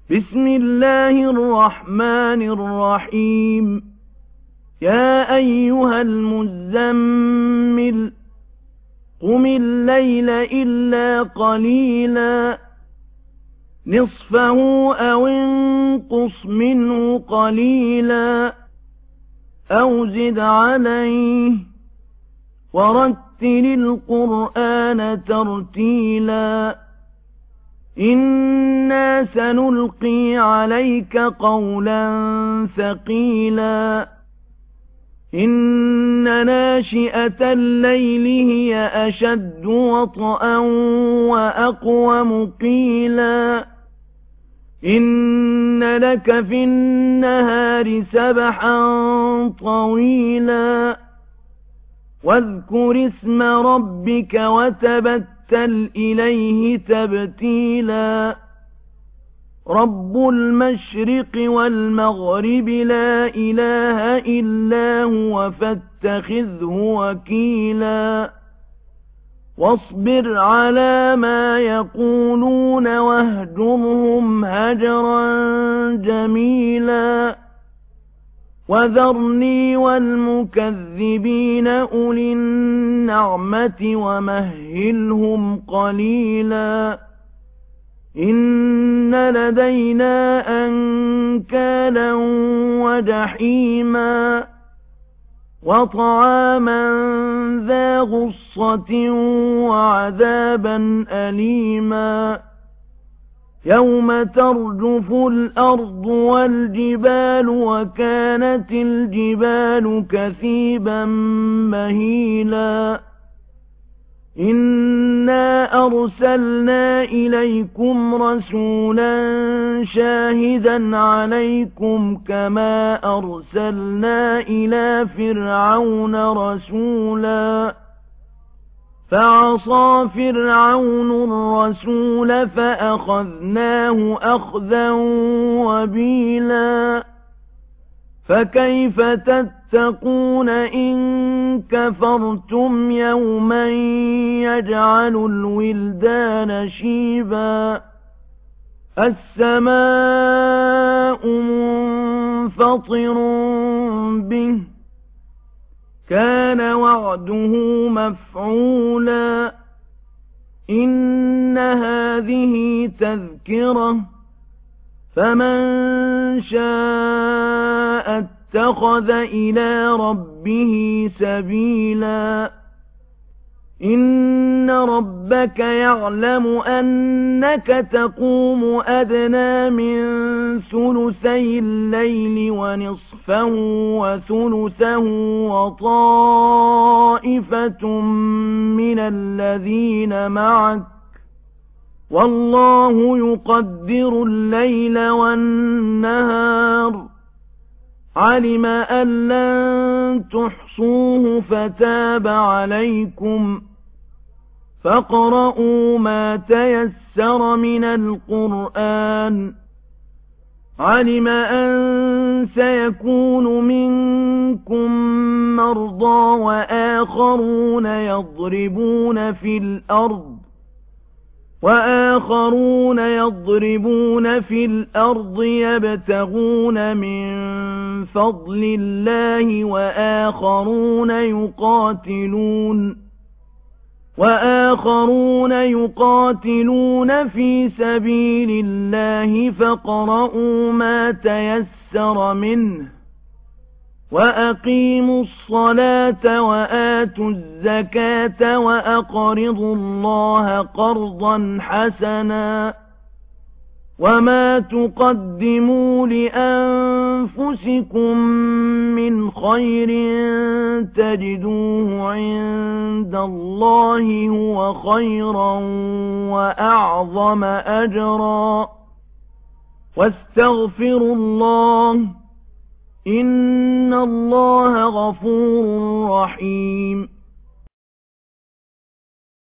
بسم الله الرحمن الرحيم يا أيها المزمل قم الليل إلا قليلا نصفه أو انقص منه قليلا أو زد عليه ورتل القرآن ترتيلا إنا سنلقي عليك قولا ثقيلا إن ناشئة الليل هي أشد وطئا وأقوم قيلا إن لك في النهار سبحا طويلا واذكر اسم ربك وتبتل إليه تبتيلا رب المشرق والمغرب لا إله إلا هو فاتخذه وكيلا واصبر على ما يقولون واهجرهم هجرا جميلا وذرني والمكذبين أولي النعمة ومهلهم قليلا إن لدينا أنكالا وجحيما وطعاما ذا غصة وعذابا أليما يوم ترجف الأرض والجبال وكانت الجبال كثيبا مهيلا إنا أرسلنا إليكم رسولا شاهدا عليكم كما أرسلنا إلى فرعون رسولا فعصى فرعون الرسول فأخذناه أخذا وبيلا فكيف تتقون إن كفرتم يوما يجعل الولدان شيبا السماء منفطر به كان وعده مفعولا إن هذه تذكرة فمن شاء اتخذ إلى ربه سبيلا إن ربك يعلم أنك تقوم أدنى من ثلثي الليل ونصفه وثلثه وطائفة من الذين معك والله يقدر الليل والنهار علم أن لن تحصوه فتاب عليكم فاقرؤوا ما تيسر من القرآن علم أن سيكون منكم مرضى وآخرون يضربون في الأرض يبتغون من فضل الله وآخرون يقاتلون في سبيل الله فاقرؤوا ما تيسر منه وأقيموا الصلاة وآتوا الزكاة وأقرضوا الله قرضا حسنا وما تقدموا لأنفسكم من خير تجدوه عند الله هو خيرا وأعظم أجرا واستغفروا الله إن الله غفور رحيم